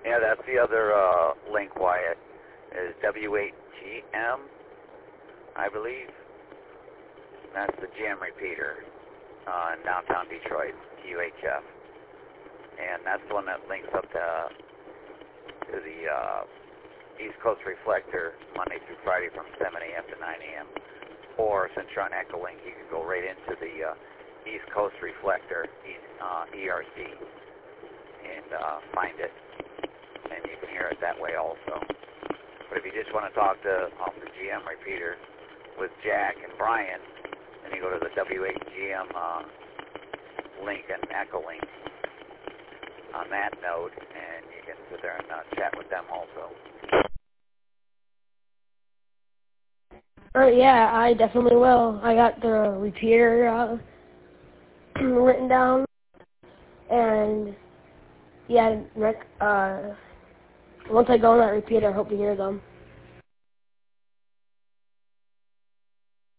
Yeah, that's the other link, Wyatt, is W8GM, I believe. That's the GM repeater in downtown Detroit, UHF. And that's the one that links up to the East Coast Reflector Monday through Friday from 7 a.m. to 9 a.m. Or since you're on Echolink, you can go right into the East Coast Reflector, ERC, and find it. And you can hear it that way also. But if you just want to talk to off the GM repeater with Jack and Brian, then you go to the W8GM link and Echolink on that node, and you can sit there and chat with them also. Yeah, I definitely will. I got the repeater written down, and yeah, Rick, once I go on that repeater, I hope to hear them.